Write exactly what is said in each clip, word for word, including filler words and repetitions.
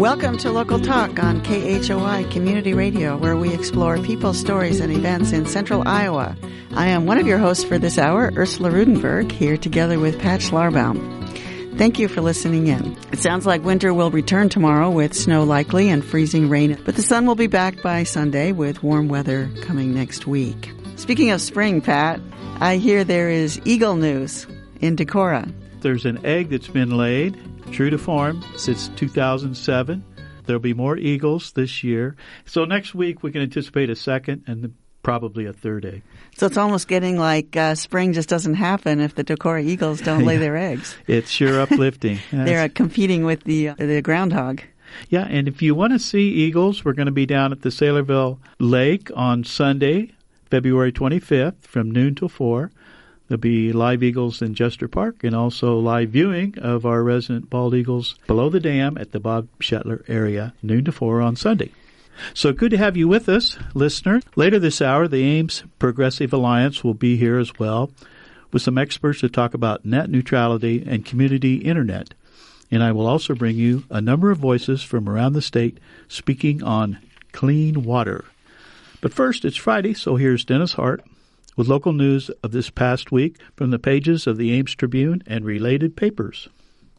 Welcome to Local Talk on K H O I Community Radio, where we explore people, stories, and events in central Iowa. I am one of your hosts for this hour, Ursula Rudenberg, here together with Pat Schlarbaum. Thank you for listening in. It sounds like winter will return tomorrow with snow likely and freezing rain, but the sun will be back by Sunday with warm weather coming next week. Speaking of spring, Pat, I hear there is eagle news in Decorah. There's an egg that's been laid, true to form, since two thousand seven. There'll be more eagles this year. So next week we can anticipate a second and probably a third egg. So it's almost getting like uh, spring just doesn't happen if the Decorah eagles don't lay yeah. their eggs. It's sure uplifting. They're uh, competing with the uh, the groundhog. Yeah, and if you want to see eagles, we're going to be down at the Saylorville Lake on Sunday, February twenty-fifth from noon till four. There'll be live eagles in Jester Park and also live viewing of our resident bald eagles below the dam at the Bob Shetler area, noon to four on Sunday. So good to have you with us, listener. Later this hour, the Ames Progressive Alliance will be here as well with some experts to talk about net neutrality and community internet. And I will also bring you a number of voices from around the state speaking on clean water. But first, it's Friday, so here's Dennis Hart with local news of this past week from the pages of the Ames Tribune and related papers.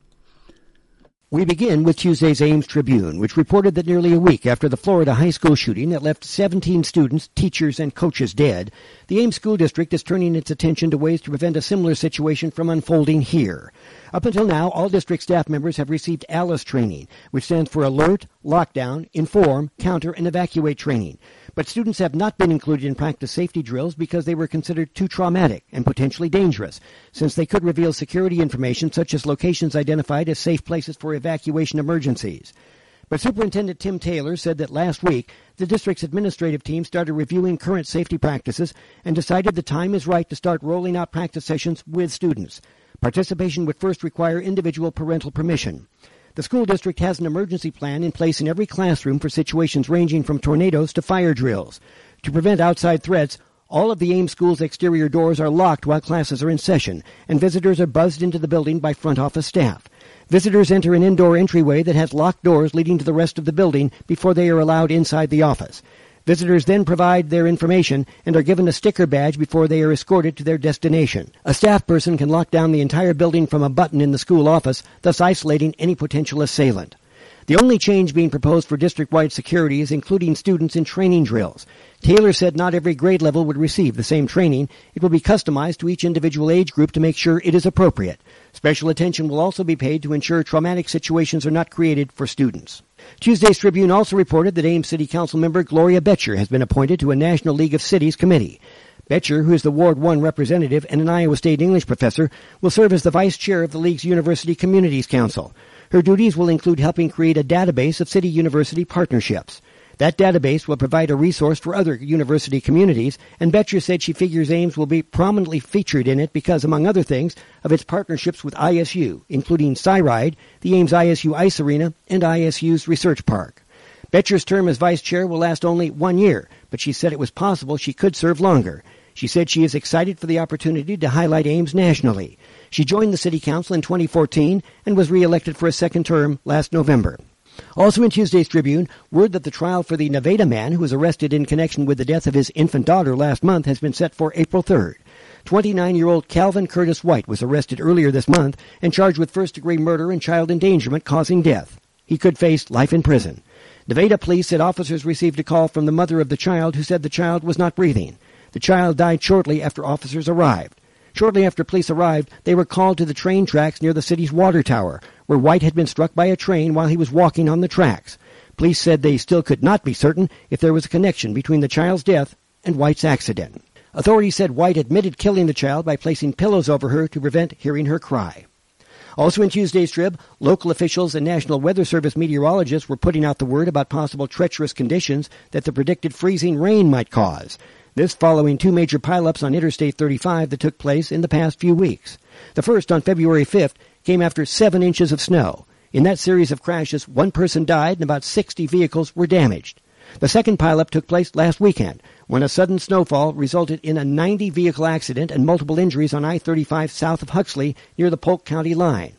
We begin with Tuesday's Ames Tribune, which reported that nearly a week after the Florida high school shooting that left seventeen students, teachers, and coaches dead, the Ames School District is turning its attention to ways to prevent a similar situation from unfolding here. Up until now, all district staff members have received ALICE training, which stands for Alert, Lockdown, Inform, Counter, and Evacuate training. But students have not been included in practice safety drills because they were considered too traumatic and potentially dangerous, since they could reveal security information such as locations identified as safe places for evacuation emergencies. But Superintendent Tim Taylor said that last week, the district's administrative team started reviewing current safety practices and decided the time is right to start rolling out practice sessions with students. Participation would first require individual parental permission. The school district has an emergency plan in place in every classroom for situations ranging from tornadoes to fire drills. To prevent outside threats, all of the Ames School's exterior doors are locked while classes are in session, and visitors are buzzed into the building by front office staff. Visitors enter an indoor entryway that has locked doors leading to the rest of the building before they are allowed inside the office. Visitors then provide their information and are given a sticker badge before they are escorted to their destination. A staff person can lock down the entire building from a button in the school office, thus isolating any potential assailant. The only change being proposed for district-wide security is including students in training drills. Taylor said not every grade level would receive the same training. It will be customized to each individual age group to make sure it is appropriate. Special attention will also be paid to ensure traumatic situations are not created for students. Tuesday's Tribune also reported that Ames City Council member Gloria Betcher has been appointed to a National League of Cities committee. Betcher, who is the Ward one representative and an Iowa State English professor, will serve as the vice chair of the League's University Communities Council. Her duties will include helping create a database of city-university partnerships. That database will provide a resource for other university communities, and Betcher said she figures Ames will be prominently featured in it because, among other things, of its partnerships with I S U, including SciRide, the Ames I S U Ice Arena, and I S U's Research Park. Betcher's term as vice chair will last only one year, but she said it was possible she could serve longer. She said she is excited for the opportunity to highlight Ames nationally. She joined the City Council in twenty fourteen and was reelected for a second term last November. Also in Tuesday's Tribune, word that the trial for the Nevada man who was arrested in connection with the death of his infant daughter last month has been set for April third. twenty-nine-year-old Calvin Curtis White was arrested earlier this month and charged with first-degree murder and child endangerment causing death. He could face life in prison. Nevada police said officers received a call from the mother of the child who said the child was not breathing. The child died shortly after officers arrived. Shortly after police arrived, they were called to the train tracks near the city's water tower, where White had been struck by a train while he was walking on the tracks. Police said they still could not be certain if there was a connection between the child's death and White's accident. Authorities said White admitted killing the child by placing pillows over her to prevent hearing her cry. Also in Tuesday's Trib, local officials and National Weather Service meteorologists were putting out the word about possible treacherous conditions that the predicted freezing rain might cause. This following two major pileups on Interstate thirty-five that took place in the past few weeks. The first, on February fifth, came after seven inches of snow. In that series of crashes, one person died and about sixty vehicles were damaged. The second pileup took place last weekend, when a sudden snowfall resulted in a ninety-vehicle accident and multiple injuries on I thirty-five south of Huxley near the Polk County line.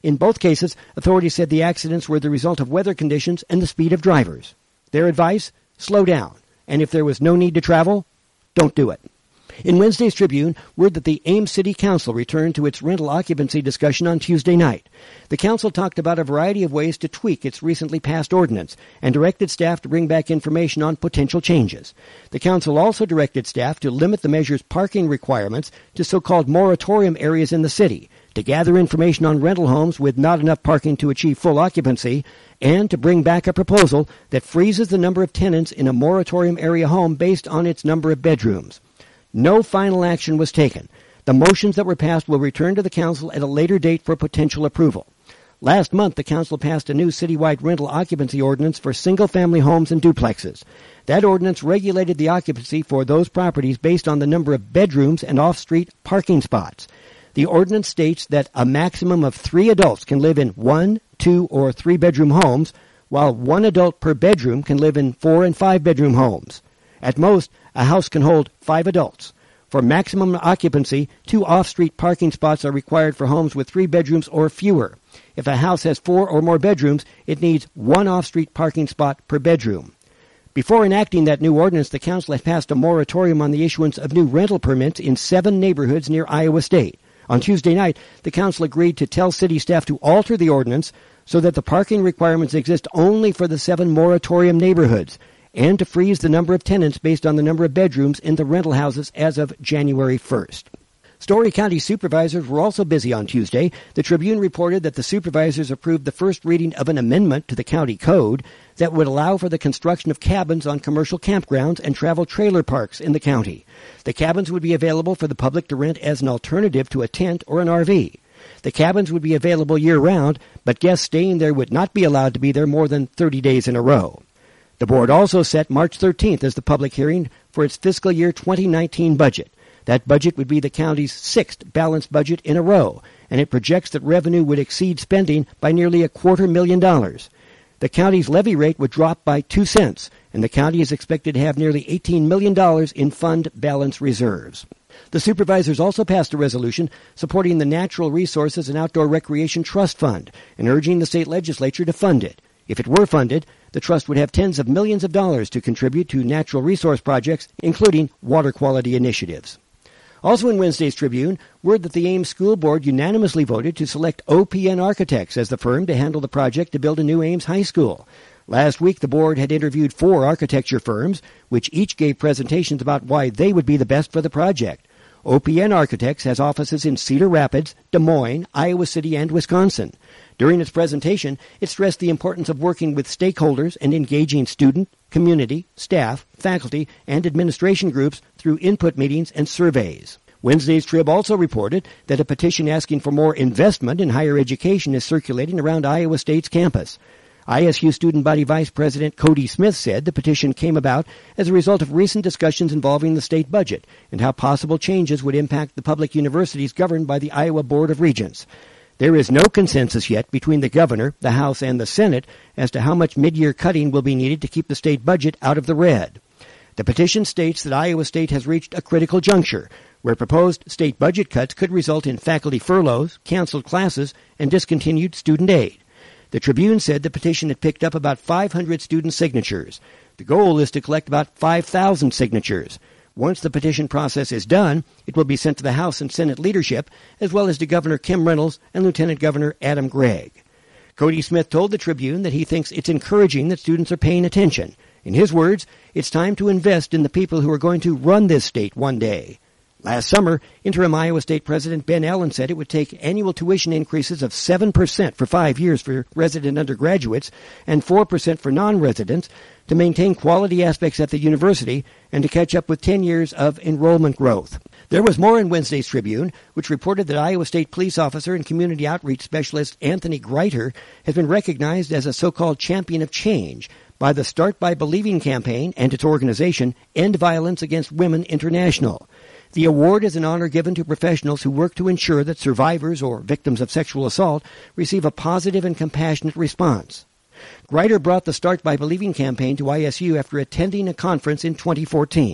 In both cases, authorities said the accidents were the result of weather conditions and the speed of drivers. Their advice? Slow down. And if there was no need to travel, don't do it. In Wednesday's Tribune, word that the Ames City Council returned to its rental occupancy discussion on Tuesday night. The council talked about a variety of ways to tweak its recently passed ordinance and directed staff to bring back information on potential changes. The council also directed staff to limit the measure's parking requirements to so-called moratorium areas in the city, to gather information on rental homes with not enough parking to achieve full occupancy, and to bring back a proposal that freezes the number of tenants in a moratorium area home based on its number of bedrooms. No final action was taken. The motions that were passed will return to the council at a later date for potential approval. Last month, the council passed a new citywide rental occupancy ordinance for single-family homes and duplexes. That ordinance regulated the occupancy for those properties based on the number of bedrooms and off-street parking spots. The ordinance states that a maximum of three adults can live in one, two, or three-bedroom homes, while one adult per bedroom can live in four- and five-bedroom homes. At most, a house can hold five adults. For maximum occupancy, two off-street parking spots are required for homes with three bedrooms or fewer. If a house has four or more bedrooms, it needs one off-street parking spot per bedroom. Before enacting that new ordinance, the council had passed a moratorium on the issuance of new rental permits in seven neighborhoods near Iowa State. On Tuesday night, the council agreed to tell city staff to alter the ordinance so that the parking requirements exist only for the seven moratorium neighborhoods, and to freeze the number of tenants based on the number of bedrooms in the rental houses as of January first. Story County supervisors were also busy on Tuesday. The Tribune reported that the supervisors approved the first reading of an amendment to the county code that would allow for the construction of cabins on commercial campgrounds and travel trailer parks in the county. The cabins would be available for the public to rent as an alternative to a tent or an R V. The cabins would be available year-round, but guests staying there would not be allowed to be there more than thirty days in a row. The board also set March thirteenth as the public hearing for its fiscal year twenty nineteen budget. That budget would be the county's sixth balanced budget in a row, and it projects that revenue would exceed spending by nearly a quarter million dollars. The county's levy rate would drop by two cents, and the county is expected to have nearly eighteen million dollars in fund balance reserves. The supervisors also passed a resolution supporting the Natural Resources and Outdoor Recreation Trust Fund and urging the state legislature to fund it. If it were funded, the trust would have tens of millions of dollars to contribute to natural resource projects, including water quality initiatives. Also in Wednesday's Tribune, word that the Ames School Board unanimously voted to select O P N Architects as the firm to handle the project to build a new Ames high school. Last week, the board had interviewed four architecture firms, which each gave presentations about why they would be the best for the project. O P N Architects has offices in Cedar Rapids, Des Moines, Iowa City, and Wisconsin. During its presentation, it stressed the importance of working with stakeholders and engaging student, community, staff, faculty, and administration groups through input meetings and surveys. Wednesday's Trib also reported that a petition asking for more investment in higher education is circulating around Iowa State's campus. I S U Student Body Vice President Cody Smith said the petition came about as a result of recent discussions involving the state budget and how possible changes would impact the public universities governed by the Iowa Board of Regents. There is no consensus yet between the governor, the House, and the Senate as to how much mid-year cutting will be needed to keep the state budget out of the red. The petition states that Iowa State has reached a critical juncture where proposed state budget cuts could result in faculty furloughs, canceled classes, and discontinued student aid. The Tribune said the petition had picked up about five hundred student signatures. The goal is to collect about five thousand signatures. Once the petition process is done, it will be sent to the House and Senate leadership, as well as to Governor Kim Reynolds and Lieutenant Governor Adam Gregg. Cody Smith told the Tribune that he thinks it's encouraging that students are paying attention. In his words, it's time to invest in the people who are going to run this state one day. Last summer, interim Iowa State President Ben Allen said it would take annual tuition increases of seven percent for five years for resident undergraduates and four percent for non-residents to maintain quality aspects at the university and to catch up with ten years of enrollment growth. There was more in Wednesday's Tribune, which reported that Iowa State police officer and community outreach specialist Anthony Greiter has been recognized as a so-called champion of change by the Start by Believing campaign and its organization, End Violence Against Women International. The award is an honor given to professionals who work to ensure that survivors or victims of sexual assault receive a positive and compassionate response. Greiter brought the Start by Believing campaign to I S U after attending a conference in twenty fourteen.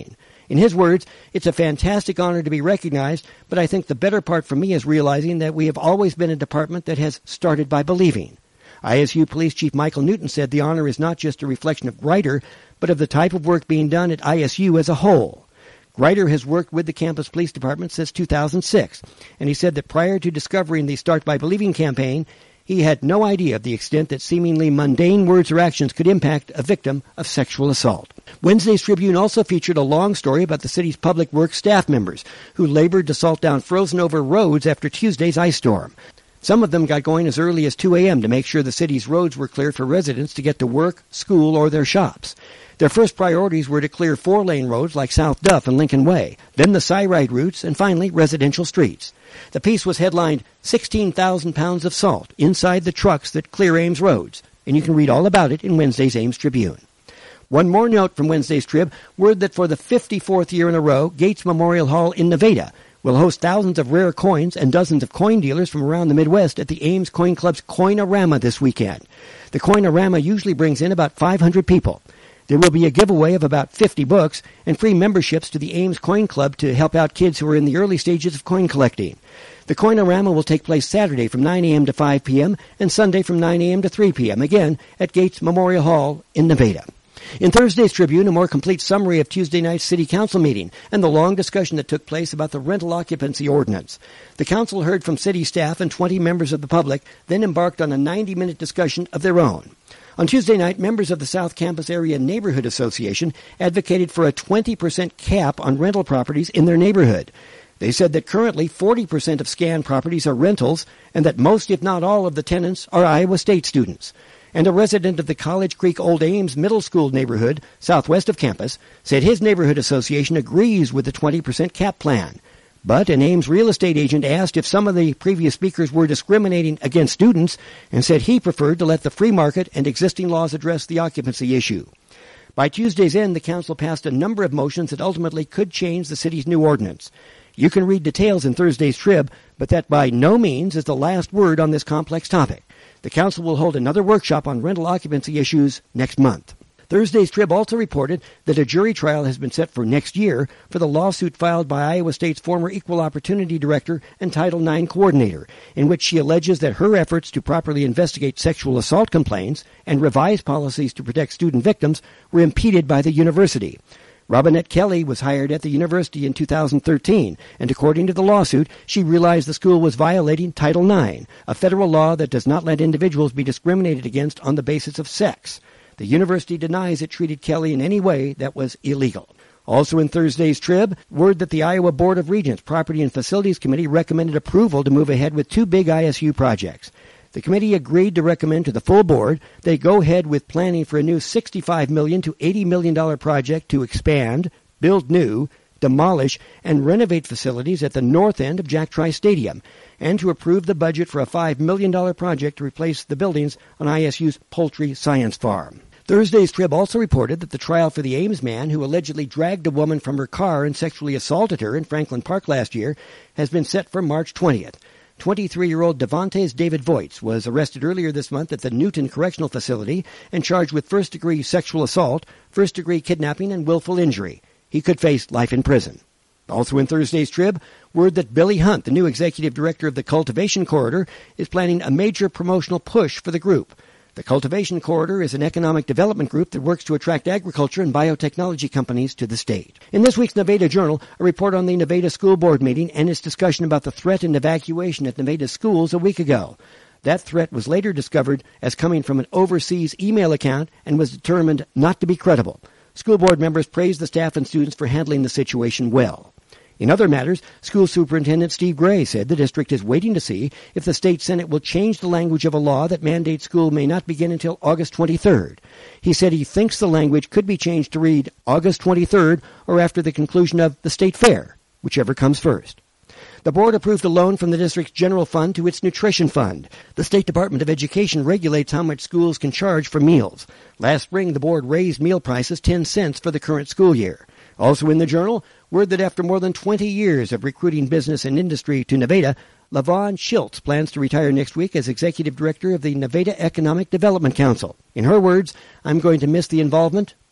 In his words, it's a fantastic honor to be recognized, but I think the better part for me is realizing that we have always been a department that has started by believing. I S U Police Chief Michael Newton said the honor is not just a reflection of Grider, but of the type of work being done at I S U as a whole. Grider has worked with the campus police department since two thousand six, and he said that prior to discovering the Start by Believing campaign, he had no idea of the extent that seemingly mundane words or actions could impact a victim of sexual assault. Wednesday's Tribune also featured a long story about the city's public works staff members who labored to salt down frozen-over roads after Tuesday's ice storm. Some of them got going as early as two a.m. to make sure the city's roads were clear for residents to get to work, school, or their shops. Their first priorities were to clear four-lane roads like South Duff and Lincoln Way, then the side routes, and finally residential streets. The piece was headlined, sixteen thousand pounds of salt inside the trucks that clear Ames roads, and you can read all about it in Wednesday's Ames Tribune. One more note from Wednesday's Trib, word that for the fifty-fourth year in a row, Gates Memorial Hall in Nevada will host thousands of rare coins and dozens of coin dealers from around the Midwest at the Ames Coin Club's Coin-A-Rama this weekend. The Coin-A-Rama usually brings in about five hundred people. There will be a giveaway of about fifty books and free memberships to the Ames Coin Club to help out kids who are in the early stages of coin collecting. The Coin-A-Rama will take place Saturday from nine a.m. to five p.m. and Sunday from nine a.m. to three p.m., again at Gates Memorial Hall in Nevada. In Thursday's Tribune, a more complete summary of Tuesday night's City Council meeting and the long discussion that took place about the rental occupancy ordinance. The council heard from city staff and twenty members of the public, then embarked on a ninety-minute discussion of their own. On Tuesday night, members of the South Campus Area Neighborhood Association advocated for a twenty percent cap on rental properties in their neighborhood. They said that currently forty percent of SCAN properties are rentals and that most, if not all, of the tenants are Iowa State students. And a resident of the College Creek Old Ames Middle School neighborhood, southwest of campus, said his neighborhood association agrees with the twenty percent cap plan. But an Ames real estate agent asked if some of the previous speakers were discriminating against students and said he preferred to let the free market and existing laws address the occupancy issue. By Tuesday's end, the council passed a number of motions that ultimately could change the city's new ordinance. You can read details in Thursday's Trib, but that by no means is the last word on this complex topic. The council will hold another workshop on rental occupancy issues next month. Thursday's Trib also reported that a jury trial has been set for next year for the lawsuit filed by Iowa State's former Equal Opportunity Director and Title nine Coordinator, in which she alleges that her efforts to properly investigate sexual assault complaints and revise policies to protect student victims were impeded by the university. Robinette Kelly was hired at the university in two thousand thirteen, and according to the lawsuit, she realized the school was violating Title nine, a federal law that does not let individuals be discriminated against on the basis of sex. The university denies it treated Kelly in any way that was illegal. Also in Thursday's Trib, word that the Iowa Board of Regents Property and Facilities Committee recommended approval to move ahead with two big I S U projects. The committee agreed to recommend to the full board they go ahead with planning for a new sixty-five million dollars to eighty million dollars project to expand, build new, demolish, and renovate facilities at the north end of Jack Trice Stadium, and to approve the budget for a five million dollars project to replace the buildings on I S U's Poultry Science Farm. Thursday's Trib also reported that the trial for the Ames man who allegedly dragged a woman from her car and sexually assaulted her in Franklin Park last year has been set for March twentieth. twenty-three-year-old Devontae David Voits was arrested earlier this month at the Newton Correctional Facility and charged with first-degree sexual assault, first-degree kidnapping, and willful injury. He could face life in prison. Also in Thursday's Trib, word that Billy Hunt, the new executive director of the Cultivation Corridor, is planning a major promotional push for the group. The Cultivation Corridor is an economic development group that works to attract agriculture and biotechnology companies to the state. In this week's Nevada Journal, a report on the Nevada School Board meeting and its discussion about the threatened evacuation at Nevada schools a week ago. That threat was later discovered as coming from an overseas email account and was determined not to be credible. School board members praised the staff and students for handling the situation well. In other matters, School Superintendent Steve Gray said the district is waiting to see if the state Senate will change the language of a law that mandates school may not begin until August twenty-third. He said he thinks the language could be changed to read August twenty-third or after the conclusion of the state fair, whichever comes first. The board approved a loan from the district's general fund to its nutrition fund. The State Department of Education regulates how much schools can charge for meals. Last spring, the board raised meal prices ten cents for the current school year. Also in the Journal, word that after more than twenty years of recruiting business and industry to Nevada, LaVon Schultz plans to retire next week as executive director of the Nevada Economic Development Council. In her words, I'm going to miss the involvement,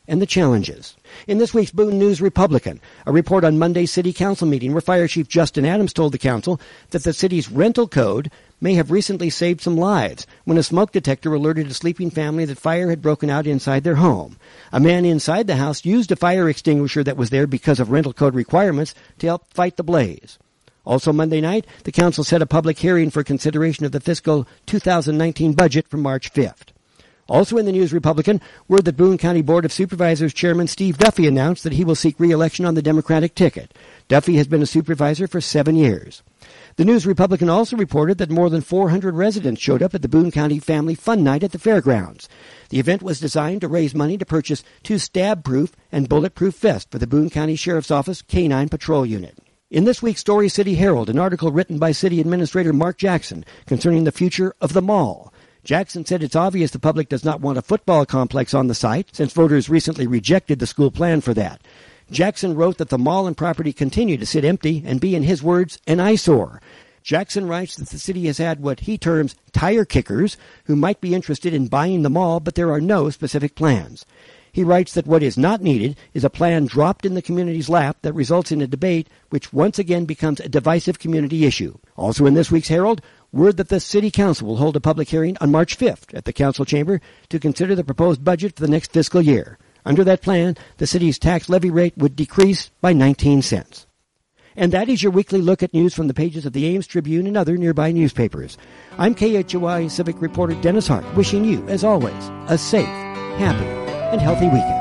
and the challenges. In this week's Boone News Republican, a report on Monday's City Council meeting where Fire Chief Justin Adams told the council that the city's rental code may have recently saved some lives when a smoke detector alerted a sleeping family that fire had broken out inside their home. A man inside the house used a fire extinguisher that was there because of rental code requirements to help fight the blaze. Also Monday night, the council set a public hearing for consideration of the fiscal two thousand nineteen budget for March fifth. Also in the News Republican, word that Boone County Board of Supervisors Chairman Steve Duffy announced that he will seek re-election on the Democratic ticket. Duffy has been a supervisor for seven years. The News Republican also reported that more than four hundred residents showed up at the Boone County Family Fun Night at the fairgrounds. The event was designed to raise money to purchase two stab-proof and bulletproof vests for the Boone County Sheriff's Office K nine Patrol Unit. In this week's Story City Herald, an article written by City Administrator Mark Jackson concerning the future of the mall. Jackson said it's obvious the public does not want a football complex on the site, since voters recently rejected the school plan for that. Jackson wrote that the mall and property continue to sit empty and be, in his words, an eyesore. Jackson writes that the city has had what he terms tire kickers who might be interested in buying the mall, but there are no specific plans. He writes that what is not needed is a plan dropped in the community's lap that results in a debate which once again becomes a divisive community issue. Also in this week's Herald, word that the City Council will hold a public hearing on March fifth at the Council Chamber to consider the proposed budget for the next fiscal year. Under that plan, the city's tax levy rate would decrease by nineteen cents. And that is your weekly look at news from the pages of the Ames Tribune and other nearby newspapers. I'm K H O I Civic Reporter Dennis Hart, wishing you, as always, a safe, happy, and healthy weekend.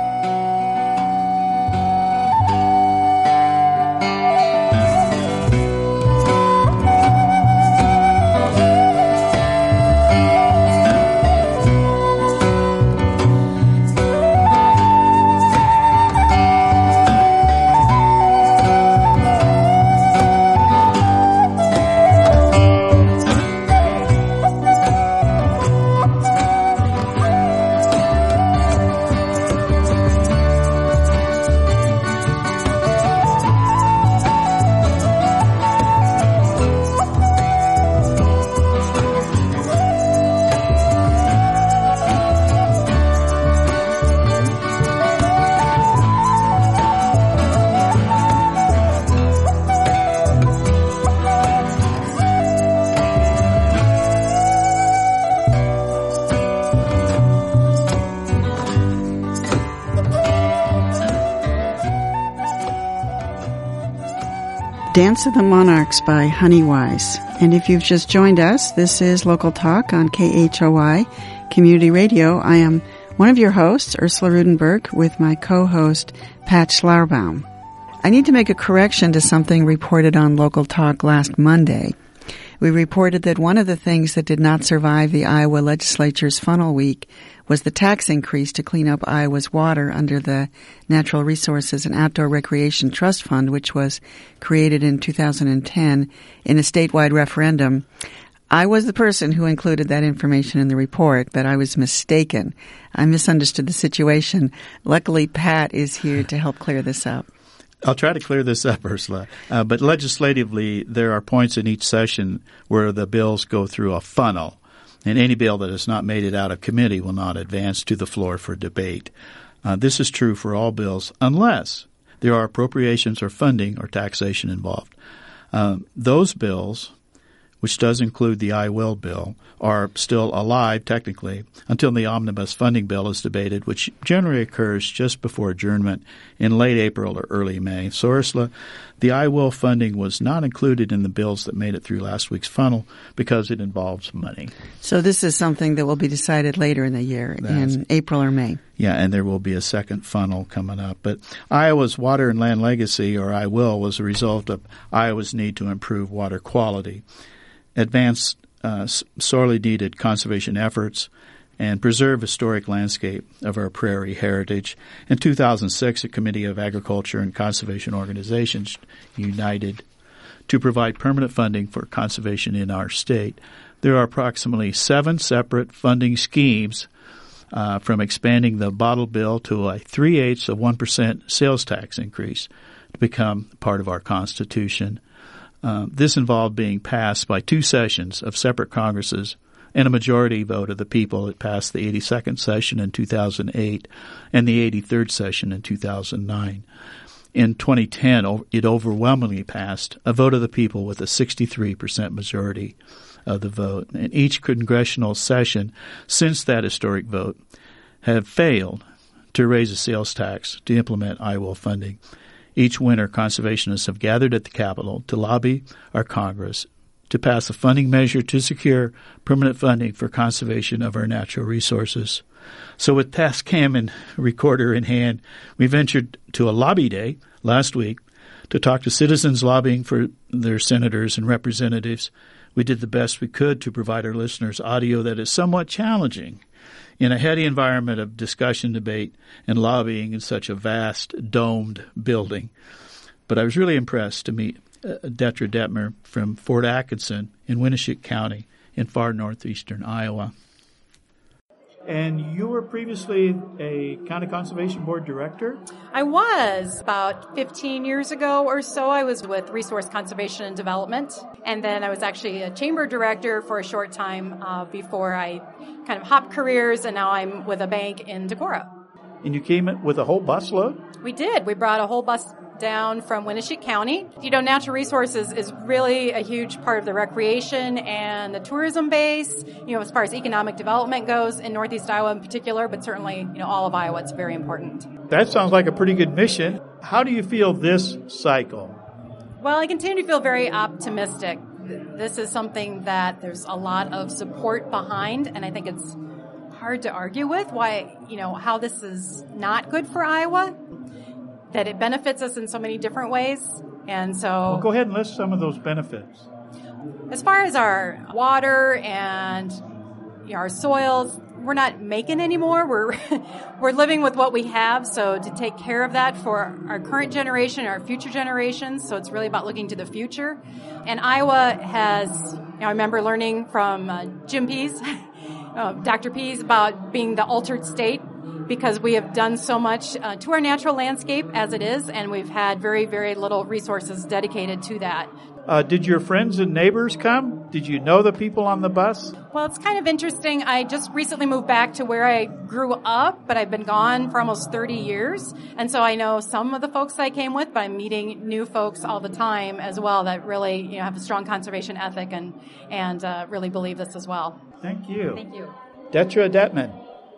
Dance of the Monarchs by Honeywise. And if you've just joined us, this is Local Talk on K H O I Community Radio. I am one of your hosts, Ursula Rudenberg, with my co-host, Pat Schlarbaum. I need to make a correction to something reported on Local Talk last Monday. We reported that one of the things that did not survive the Iowa legislature's funnel week was the tax increase to clean up Iowa's water under the Natural Resources and Outdoor Recreation Trust Fund, which was created in two thousand ten in a statewide referendum. I was the person who included that information in the report, but I was mistaken. I misunderstood the situation. Luckily, Pat is here to help clear this up. I'll try to clear this up, Ursula. Uh, but legislatively, there are points in each session where the bills go through a funnel, and any bill that has not made it out of committee will not advance to the floor for debate. Uh, this is true for all bills unless there are appropriations or funding or taxation involved. Uh, those bills, which does include the I Will bill, are still alive technically until the omnibus funding bill is debated, which generally occurs just before adjournment in late April or early May. So, Ursula, the I Will funding was not included in the bills that made it through last week's funnel because it involves money. So this is something that will be decided later in the year, That's, in April or May. Yeah, and there will be a second funnel coming up. But Iowa's Water and Land Legacy, or I Will, was a result of Iowa's need to improve water quality, advance uh, sorely needed conservation efforts, and preserve historic landscape of our prairie heritage. In two thousand six, a Committee of Agriculture and Conservation Organizations united to provide permanent funding for conservation in our state. There are approximately seven separate funding schemes, uh, from expanding the bottle bill to a three-eighths of one percent sales tax increase to become part of our Constitution. Uh, this involved being passed by two sessions of separate Congresses and a majority vote of the people. It passed the eighty-second session in two thousand eight and the eighty-third session in two thousand nine. In twenty ten, it overwhelmingly passed a vote of the people with a sixty-three percent majority of the vote. And each congressional session since that historic vote have failed to raise a sales tax to implement Iowa funding. Each winter, conservationists have gathered at the Capitol to lobby our Congress to pass a funding measure to secure permanent funding for conservation of our natural resources. So with Tascam and recorder in hand, we ventured to a lobby day last week to talk to citizens lobbying for their senators and representatives. We did the best we could to provide our listeners audio that is somewhat challenging in a heady environment of discussion, debate, and lobbying in such a vast, domed building. But I was really impressed to meet uh, Detra Detmer from Fort Atkinson in Winneshiek County in far northeastern Iowa. And you were previously a County Conservation Board director? I was. About fifteen years ago or so, I was with Resource Conservation and Development. And then I was actually a chamber director for a short time uh, before I kind of hopped careers, and now I'm with a bank in Decorah. And you came with a whole busload? We did. We brought a whole bus down from Winneshiek County. You know, natural resources is really a huge part of the recreation and the tourism base, you know, as far as economic development goes in Northeast Iowa in particular, but certainly, you know, all of Iowa, it's very important. That sounds like a pretty good mission. How do you feel this cycle? Well, I continue to feel very optimistic. This is something that there's a lot of support behind, and I think it's hard to argue with why, you know, how this is not good for Iowa, that it benefits us in so many different ways. And so well, go ahead and list some of those benefits. As far as our water and you know, our soils, we're not making anymore. We're we're living with what we have, so to take care of that for our current generation, our future generations, so it's really about looking to the future. And Iowa has, you know, I remember learning from uh, Jim Pease, uh, Doctor Pease, about being the altered state, because we have done so much uh, to our natural landscape as it is, and we've had very, very little resources dedicated to that. Uh, did your friends and neighbors come? Did you know the people on the bus? Well, it's kind of interesting. I just recently moved back to where I grew up, but I've been gone for almost thirty years. And so I know some of the folks I came with, but I'm meeting new folks all the time as well that really, you know, have a strong conservation ethic and, and uh, really believe this as well. Thank you. Thank you. Detra Detman.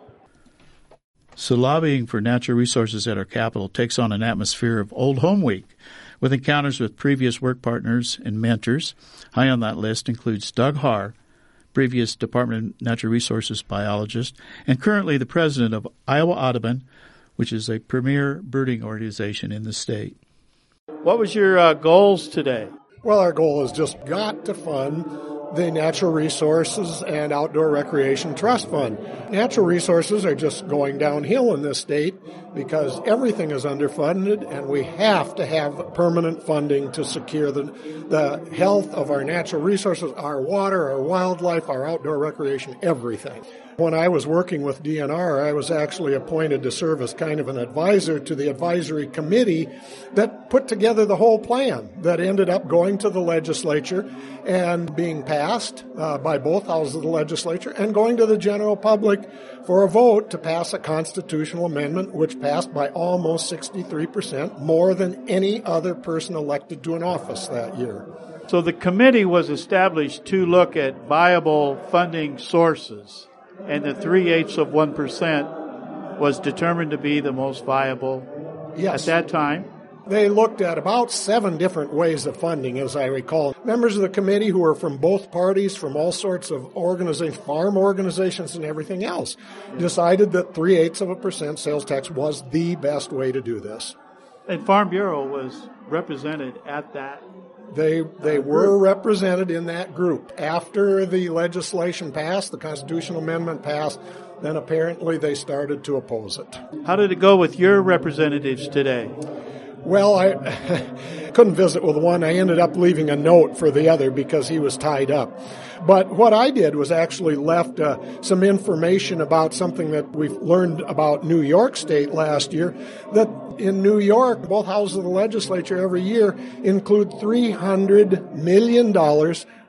So lobbying for natural resources at our capital takes on an atmosphere of Old Home Week, with encounters with previous work partners and mentors. High on that list includes Doug Haar, previous Department of Natural Resources biologist, and currently the president of Iowa Audubon, which is a premier birding organization in the state. What was your uh, goals today? Well, our goal is just got to fund the Natural Resources and Outdoor Recreation Trust Fund. Natural resources are just going downhill in this state because everything is underfunded, and we have to have permanent funding to secure the, the health of our natural resources, our water, our wildlife, our outdoor recreation, everything. When I was working with D N R, I was actually appointed to serve as kind of an advisor to the advisory committee that put together the whole plan that ended up going to the legislature and being passed uh, by both houses of the legislature and going to the general public for a vote to pass a constitutional amendment, which passed by almost sixty-three percent, more than any other person elected to an office that year. So the committee was established to look at viable funding sources, and the three-eighths of one percent was determined to be the most viable yes. at that time. They looked at about seven different ways of funding, as I recall. Members of the committee who were from both parties, from all sorts of organizations, farm organizations and everything else, decided that three-eighths of a percent sales tax was the best way to do this. And Farm Bureau was represented at that. They they were represented in that group. After the legislation passed, the constitutional amendment passed, then apparently they started to oppose it. How did it go with your representatives today? Well, I couldn't visit with one. I ended up leaving a note for the other because he was tied up. But what I did was actually left uh, some information about something that we've learned about New York State last year, that in New York, both houses of the legislature every year include three hundred million dollars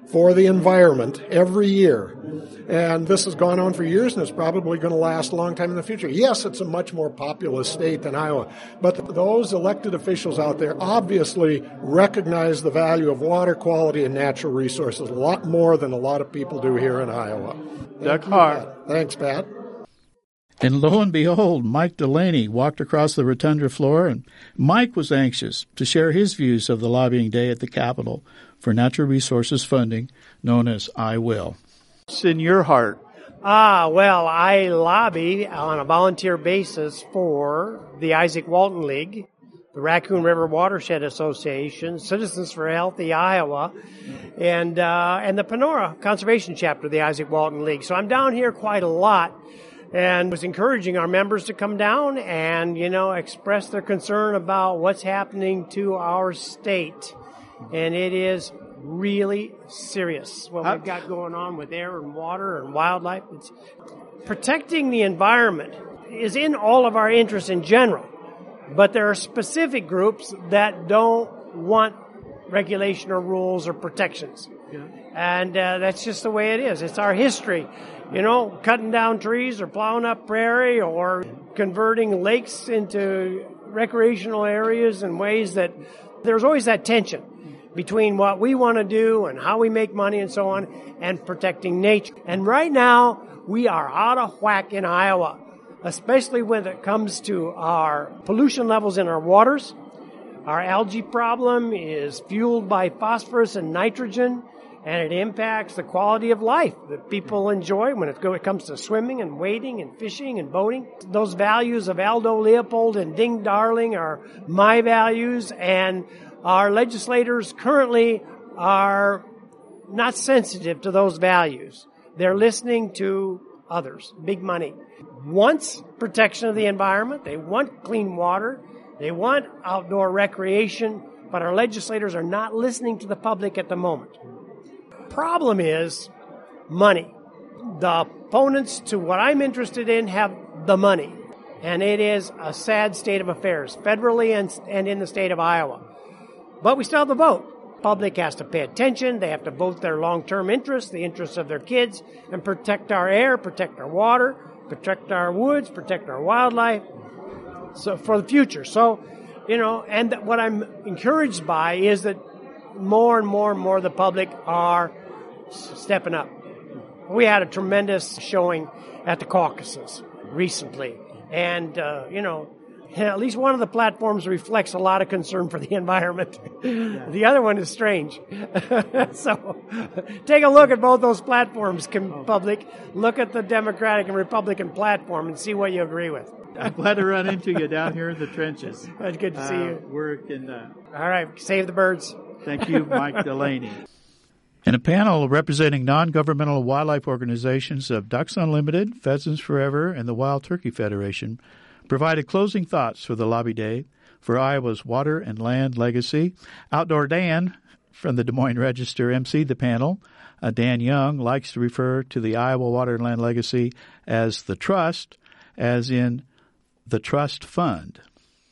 for the environment every year. And this has gone on for years, and it's probably going to last a long time in the future. Yes, it's a much more populous state than Iowa, but those elected officials out there obviously recognize the value of water quality and natural resources a lot more than a lot of people do here in Iowa. Doug Hart. Thanks, Pat. And lo and behold, Mike Delaney walked across the rotunda floor, and Mike was anxious to share his views of the lobbying day at the Capitol for natural resources funding, known as I Will. What's in your heart? Ah, well, I lobby on a volunteer basis for the Isaac Walton League, the Raccoon River Watershed Association, Citizens for Healthy Iowa, and uh, and the Panora Conservation Chapter of the Isaac Walton League. So I'm down here quite a lot, and was encouraging our members to come down and, you know, express their concern about what's happening to our state. And it is really serious what we've got going on with air and water and wildlife. It's protecting the environment is in all of our interests in general, but there are specific groups that don't want regulation or rules or protections. Yeah. And uh, that's just the way it is. It's our history. You know, cutting down trees or plowing up prairie or converting lakes into recreational areas in ways that there's always that tension between what we want to do and how we make money and so on, and protecting nature. And right now, we are out of whack in Iowa, especially when it comes to our pollution levels in our waters. Our algae problem is fueled by phosphorus and nitrogen, and it impacts the quality of life that people enjoy when it, go, it comes to swimming and wading and fishing and boating. Those values of Aldo Leopold and Ding Darling are my values, and our legislators currently are not sensitive to those values. They're listening to others, big money. Wants protection of the environment. They want clean water. They want outdoor recreation, but our legislators are not listening to the public at the moment. Problem is money. The opponents to what I'm interested in have the money, and it is a sad state of affairs, federally and, and in the state of Iowa. But we still have the vote. Public has to pay attention. They have to vote their long-term interests, the interests of their kids, and protect our air, protect our water, protect our woods, protect our wildlife, so for the future. So, you know, and what I'm encouraged by is that more and more and more of the public are stepping up. We had a tremendous showing at the caucuses recently, and, uh, you know, at least one of the platforms reflects a lot of concern for the environment. Yeah. The other one is strange. So take a look at both those platforms, public. Look at the Democratic and Republican platform and see what you agree with. I'm glad to run into you down here in the trenches. It's good to see uh, you. We're in, uh, All right, save the birds. Thank you, Mike Delaney. And a panel representing non-governmental wildlife organizations of Ducks Unlimited, Pheasants Forever, and the Wild Turkey Federation provided closing thoughts for the Lobby Day for Iowa's Water and Land Legacy. Outdoor Dan from the Des Moines Register emceed the panel. Uh, Dan Young likes to refer to the Iowa Water and Land Legacy as the Trust, as in the Trust Fund.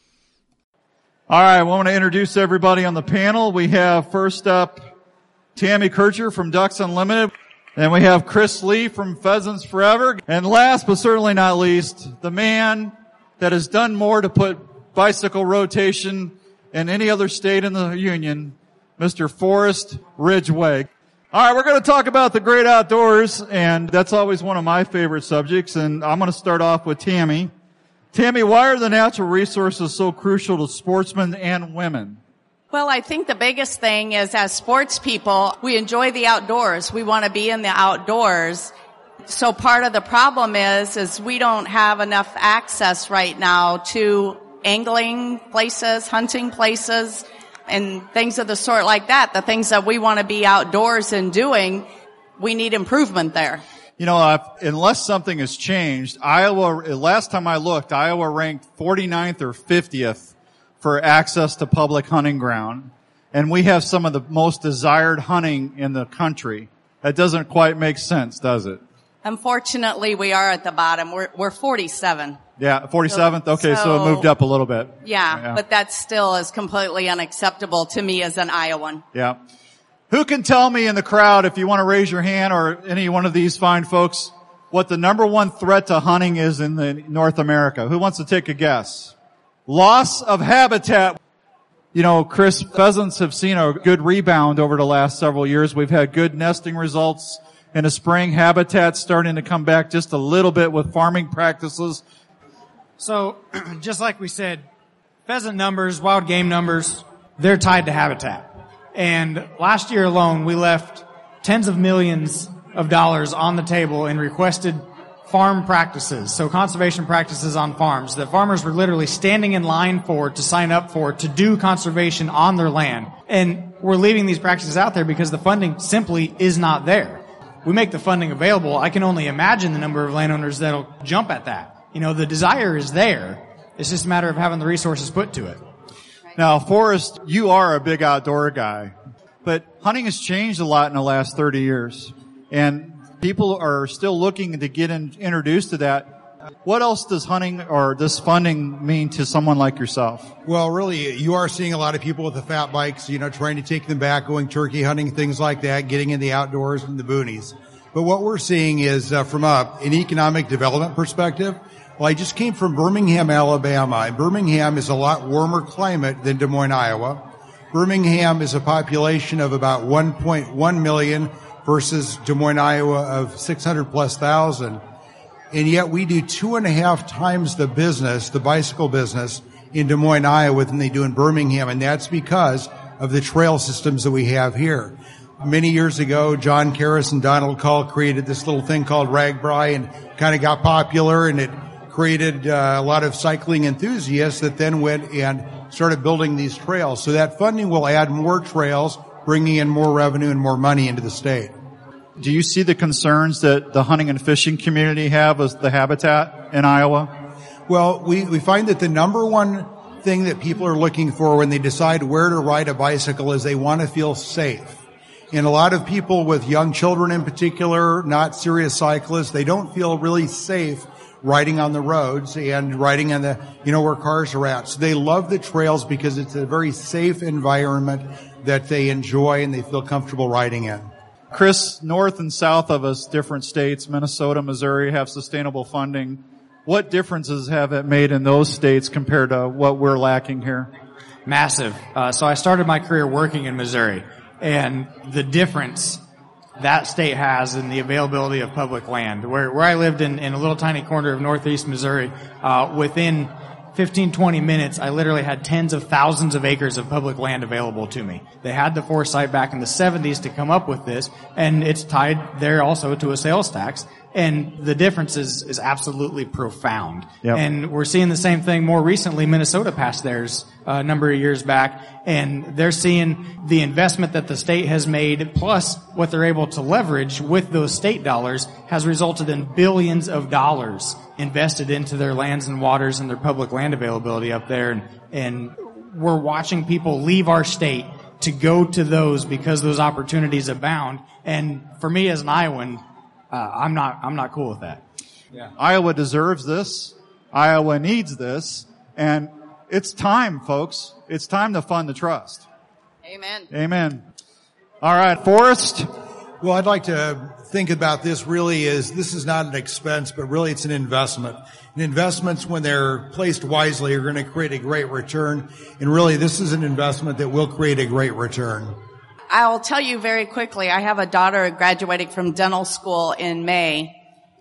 All right, I want to introduce everybody on the panel. We have first up Tammy Kircher from Ducks Unlimited. Then we have Chris Lee from Pheasants Forever. And last but certainly not least, the man that has done more to put bicycle rotation in any other state in the Union, Mister Forrest Ridgway. All right, we're going to talk about the great outdoors, and that's always one of my favorite subjects, and I'm going to start off with Tammy. Tammy, why are the natural resources so crucial to sportsmen and women? Well, I think the biggest thing is, as sports people, we enjoy the outdoors. We want to be in the outdoors. So part of the problem is, is we don't have enough access right now to angling places, hunting places, and things of the sort like that. The things that we want to be outdoors and doing, we need improvement there. You know, uh, unless something has changed, Iowa, last time I looked, Iowa ranked forty-ninth or fiftieth for access to public hunting ground. And we have some of the most desired hunting in the country. That doesn't quite make sense, does it? Unfortunately, we are at the bottom. We're, we're forty-seven. Yeah, forty-seventh? Okay, so, so it moved up a little bit. Yeah, yeah, but that still is completely unacceptable to me as an Iowan. Yeah. Who can tell me in the crowd, if you want to raise your hand, or any one of these fine folks, what the number one threat to hunting is in the North America? Who wants to take a guess? Loss of habitat. You know, Chris, pheasants have seen a good rebound over the last several years. We've had good nesting results in the spring. Habitat's starting to come back just a little bit with farming practices. So, just like we said, pheasant numbers, wild game numbers, they're tied to habitat. And last year alone, we left tens of millions of dollars on the table in requested farm practices, so conservation practices on farms that farmers were literally standing in line for, to sign up for, to do conservation on their land. And we're leaving these practices out there because the funding simply is not there. We make the funding available. I can only imagine the number of landowners that'll jump at that. You know, the desire is there. It's just a matter of having the resources put to it. Now, Forrest, you are a big outdoor guy, but hunting has changed a lot in the last thirty years, and people are still looking to get in, introduced to that. What else does hunting or this funding mean to someone like yourself? Well, really, you are seeing a lot of people with the fat bikes, you know, trying to take them back, going turkey hunting, things like that, getting in the outdoors and the boonies. But what we're seeing is, uh, from a, an economic development perspective, well, I just came from Birmingham, Alabama, and Birmingham is a lot warmer climate than Des Moines, Iowa. Birmingham is a population of about one point one million versus Des Moines, Iowa of six hundred plus thousand. And yet we do two and a half times the business, the bicycle business, in Des Moines, Iowa than they do in Birmingham, and that's because of the trail systems that we have here. Many years ago, John Karras and Donald Cull created this little thing called RAGBRAI and kind of got popular, and it created uh, a lot of cycling enthusiasts that then went and started building these trails. So that funding will add more trails, bringing in more revenue and more money into the state. Do you see the concerns that the hunting and fishing community have as the habitat in Iowa? Well, we, we find that the number one thing that people are looking for when they decide where to ride a bicycle is they want to feel safe. And a lot of people with young children in particular, not serious cyclists, they don't feel really safe riding on the roads and riding on the, you know, where cars are at. So they love the trails because it's a very safe environment that they enjoy and they feel comfortable riding in. Chris, north and south of us, different states, Minnesota, Missouri, have sustainable funding. What differences have it made in those states compared to what we're lacking here? Massive. Uh, so I started my career working in Missouri, and the difference that state has in the availability of public land. Where, where I lived in, in a little tiny corner of northeast Missouri, uh, within fifteen, twenty minutes, I literally had tens of thousands of acres of public land available to me. They had the foresight back in the seventies to come up with this, and it's tied there also to a sales tax. And the difference is, is absolutely profound. Yep. And we're seeing the same thing more recently. Minnesota passed theirs a number of years back, and they're seeing the investment that the state has made, plus what they're able to leverage with those state dollars, has resulted in billions of dollars invested into their lands and waters and their public land availability up there. And, and we're watching people leave our state to go to those because those opportunities abound. And for me as an Iowan, Uh, I'm not, I'm not cool with that. Yeah. Iowa deserves this. Iowa needs this. And it's time, folks. It's time to fund the trust. Amen. Amen. All right, Forrest. Well, I'd like to think about this really as this is not an expense, but really it's an investment. And investments, when they're placed wisely, are going to create a great return. And really, this is an investment that will create a great return. I'll tell you very quickly, I have a daughter graduating from dental school in May,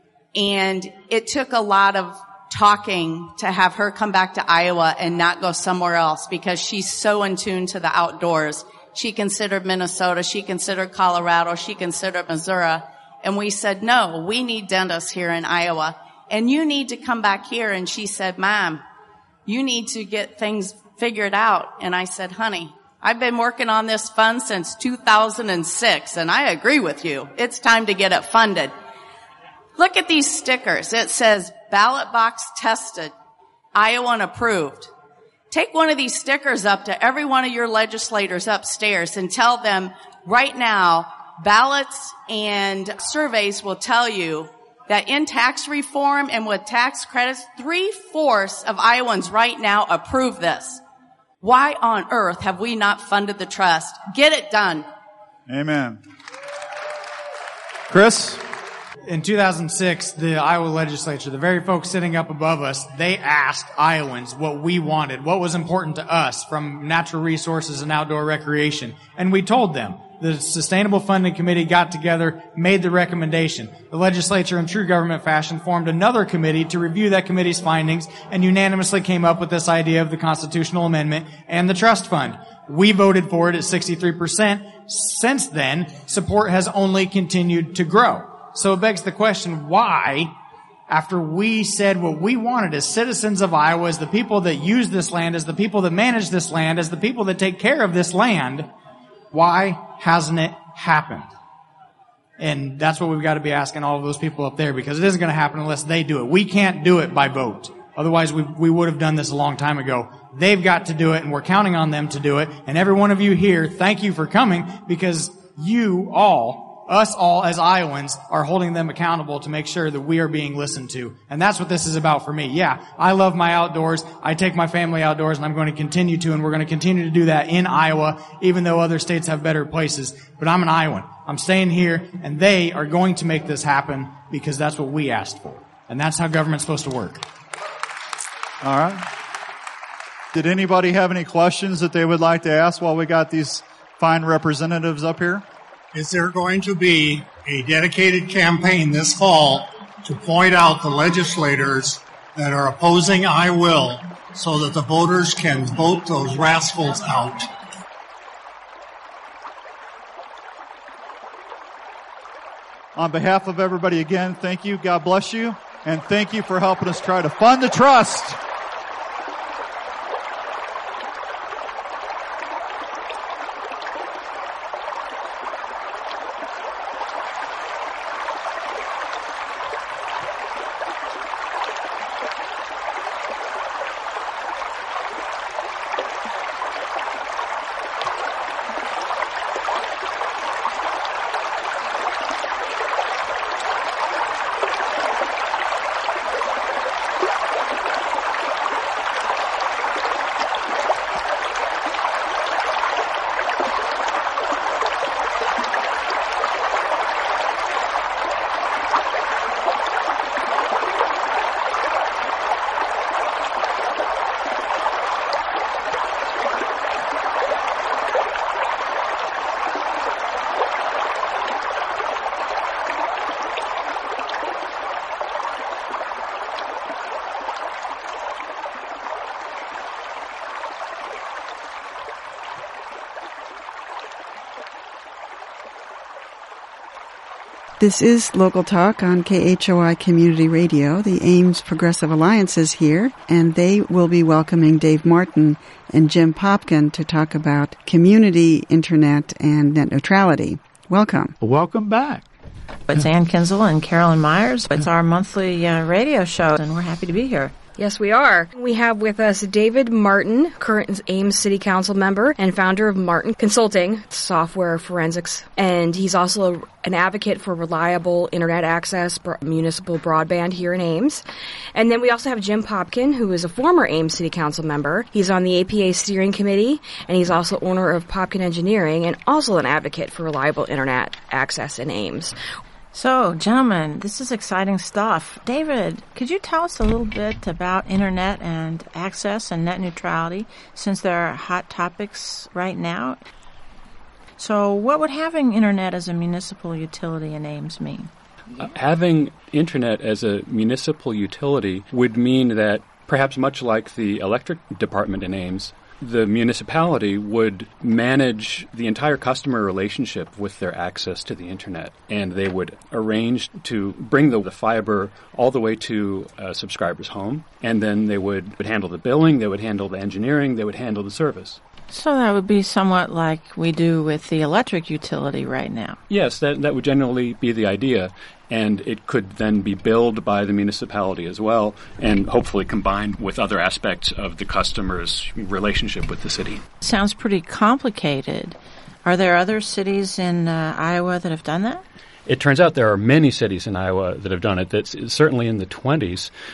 and it took a lot of talking to have her come back to Iowa and not go somewhere else because she's so in tune to the outdoors. She considered Minnesota, she considered Colorado, she considered Missouri, and we said, no, we need dentists here in Iowa, and you need to come back here. And she said, Mom, you need to get things figured out. And I said, honey, I've been working on this fund since two thousand six, and I agree with you. It's time to get it funded. Look at these stickers. It says, ballot box tested, Iowan approved. Take one of these stickers up to every one of your legislators upstairs and tell them right now, ballots and surveys will tell you that in tax reform and with tax credits, three-fourths of Iowans right now approve this. Why on earth have we not funded the trust? Get it done. Amen. Chris? In two thousand six, the Iowa legislature, the very folks sitting up above us, they asked Iowans what we wanted, what was important to us from natural resources and outdoor recreation. And we told them. The Sustainable Funding Committee got together, made the recommendation. The legislature, in true government fashion, formed another committee to review that committee's findings and unanimously came up with this idea of the constitutional amendment and the trust fund. We voted for it at sixty-three percent. Since then, support has only continued to grow. So it begs the question, why, after we said what we wanted as citizens of Iowa, as the people that use this land, as the people that manage this land, as the people that take care of this land, why hasn't it happened? And that's what we've got to be asking all of those people up there, because it isn't going to happen unless they do it. We can't do it by vote. Otherwise, we, we would have done this a long time ago. They've got to do it, and we're counting on them to do it. And every one of you here, thank you for coming, because you all, us all as Iowans, are holding them accountable to make sure that we are being listened to. And that's what this is about for me. Yeah, I love my outdoors. I take my family outdoors, and I'm going to continue to, and we're going to continue to do that in Iowa, even though other states have better places. But I'm an Iowan. I'm staying here, and they are going to make this happen because that's what we asked for. And that's how government's supposed to work. All right. Did anybody have any questions that they would like to ask while we got these fine representatives up here? Is there going to be a dedicated campaign this fall to point out the legislators that are opposing I will so that the voters can vote those rascals out? On behalf of everybody, again, thank you. God bless you. And thank you for helping us try to fund the trust. This is Local Talk on K H O I Community Radio. The Ames Progressive Alliance is here, and they will be welcoming Dave Martin and Jim Popkin to talk about community internet and net neutrality. Welcome. Welcome back. It's Ann Kinzel and Carolyn Myers. It's our monthly uh, radio show, and we're happy to be here. Yes, we are. We have with us David Martin, current Ames City Council member and founder of Martin Consulting, software forensics. And he's also an advocate for reliable internet access, municipal broadband here in Ames. And then we also have Jim Popkin, who is a former Ames City Council member. He's on the A P A steering committee, and he's also owner of Popkin Engineering and also an advocate for reliable internet access in Ames. So, gentlemen, this is exciting stuff. David, could you tell us a little bit about internet and access and net neutrality, since they're hot topics right now? So, what would having internet as a municipal utility in Ames mean? Uh, having internet as a municipal utility would mean that, perhaps much like the electric department in Ames, the municipality would manage the entire customer relationship with their access to the internet, and they would arrange to bring the, the fiber all the way to a subscriber's home, and then they would, would handle the billing, they would handle the engineering, they would handle the service. So that would be somewhat like we do with the electric utility right now. Yes, that that would generally be the idea, and it could then be billed by the municipality as well, and hopefully combined with other aspects of the customer's relationship with the city. Sounds pretty complicated. Are there other cities in uh, Iowa that have done that? It turns out there are many cities in Iowa that have done it. That's certainly in the twenties.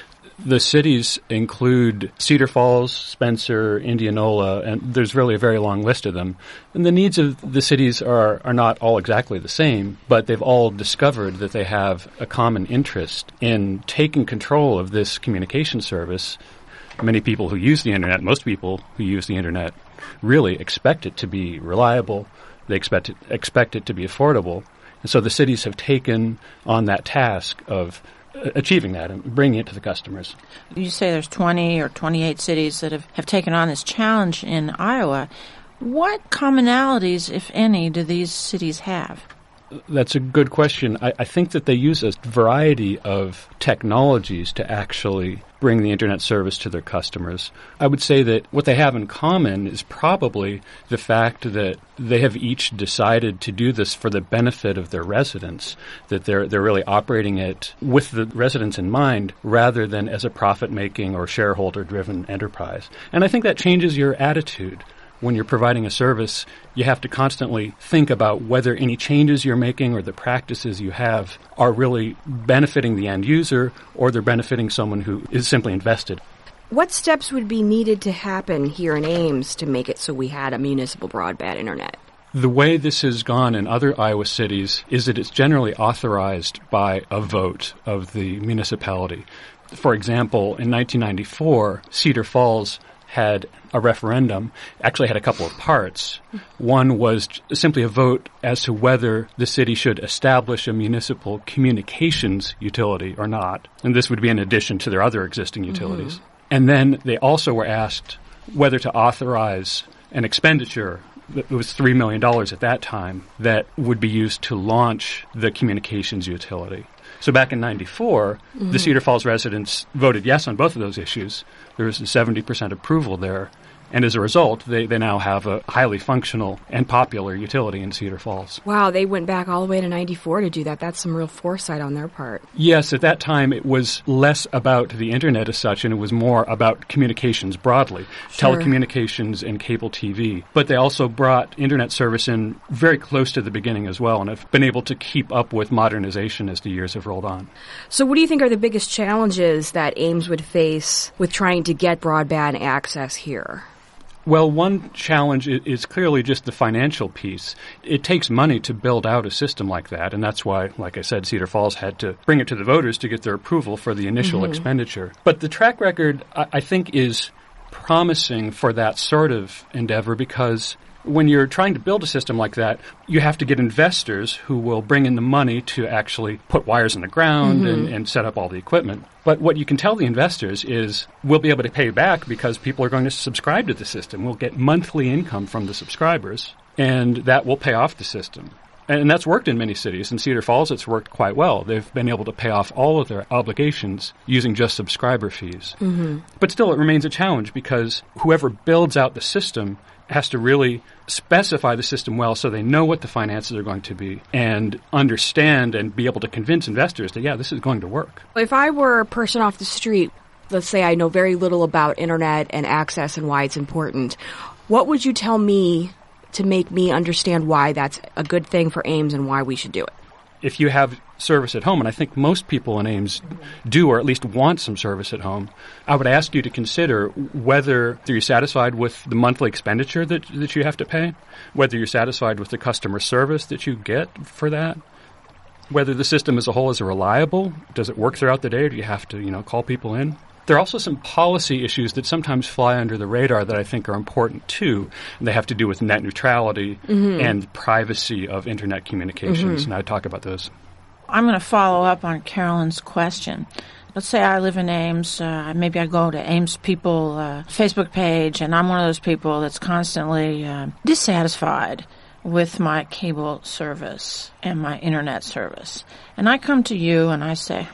The cities include Cedar Falls, Spencer, Indianola, and there's really a very long list of them. And the needs of the cities are, are not all exactly the same, but they've all discovered that they have a common interest in taking control of this communication service. Many people who use the Internet, most people who use the Internet, really expect it to be reliable. They expect it, expect it to be affordable. And so the cities have taken on that task of achieving that and bringing it to the customers. You say there's twenty or twenty-eight cities that have, have taken on this challenge in Iowa. What commonalities, if any, do these cities have? That's a good question. I, I think that they use a variety of technologies to actually bring the Internet service to their customers. I would say that what they have in common is probably the fact that they have each decided to do this for the benefit of their residents, that they're they're really operating it with the residents in mind rather than as a profit-making or shareholder-driven enterprise. And I think that changes your attitude. When you're providing a service, you have to constantly think about whether any changes you're making or the practices you have are really benefiting the end user or they're benefiting someone who is simply invested. What steps would be needed to happen here in Ames to make it so we had a municipal broadband internet? The way this has gone in other Iowa cities is that it's generally authorized by a vote of the municipality. For example, in nineteen ninety-four, Cedar Falls had a referendum, actually had a couple of parts. One was simply a vote as to whether the city should establish a municipal communications utility or not. And this would be in addition to their other existing utilities. Mm-hmm. And then they also were asked whether to authorize an expenditure. It was three million dollars at that time that would be used to launch the communications utility. So back in ninety-four, mm-hmm. the Cedar Falls residents voted yes on both of those issues. There was a seventy percent approval there. And as a result, they, they now have a highly functional and popular utility in Cedar Falls. Wow, they went back all the way to ninety-four to do that. That's some real foresight on their part. Yes, at that time it was less about the Internet as such, and it was more about communications broadly, sure. telecommunications and cable T V. But they also brought Internet service in very close to the beginning as well, and have been able to keep up with modernization as the years have rolled on. So what do you think are the biggest challenges that Ames would face with trying to get broadband access here? Well, one challenge is clearly just the financial piece. It takes money to build out a system like that, and that's why, like I said, Cedar Falls had to bring it to the voters to get their approval for the initial mm-hmm. expenditure. But the track record, I think, is promising for that sort of endeavor because when you're trying to build a system like that, you have to get investors who will bring in the money to actually put wires in the ground mm-hmm. and, and set up all the equipment. But what you can tell the investors is we'll be able to pay back because people are going to subscribe to the system. We'll get monthly income from the subscribers, and that will pay off the system. And that's worked in many cities. In Cedar Falls, it's worked quite well. They've been able to pay off all of their obligations using just subscriber fees. Mm-hmm. But still, it remains a challenge because whoever builds out the system has to really specify the system well so they know what the finances are going to be and understand and be able to convince investors that, yeah, this is going to work. If I were a person off the street, let's say I know very little about Internet and access and why it's important, what would you tell me to make me understand why that's a good thing for Ames and why we should do it? If you have service at home, and I think most people in Ames do or at least want some service at home, I would ask you to consider whether you're satisfied with the monthly expenditure that that you have to pay, whether you're satisfied with the customer service that you get for that, whether the system as a whole is reliable. Does it work throughout the day, or do you have to, you know, call people in? There are also some policy issues that sometimes fly under the radar that I think are important, too. And they have to do with net neutrality mm-hmm. and privacy of Internet communications. Mm-hmm. And I talk about those. I'm going to follow up on Carolyn's question. Let's say I live in Ames. Uh, maybe I go to Ames People uh, Facebook page, and I'm one of those people that's constantly uh, dissatisfied with my cable service and my Internet service. And I come to you and I say,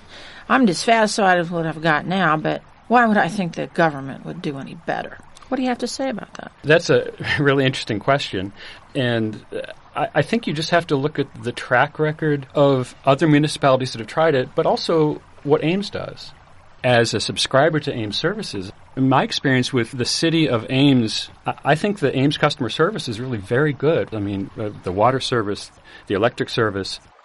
I'm dissatisfied with what I've got now, but why would I think the government would do any better? What do you have to say about that? That's a really interesting question. And I, I think you just have to look at the track record of other municipalities that have tried it, but also what Ames does. As a subscriber to Ames services, in my experience with the city of Ames, I, I think the Ames customer service is really very good. I mean, uh, the water service, the electric service,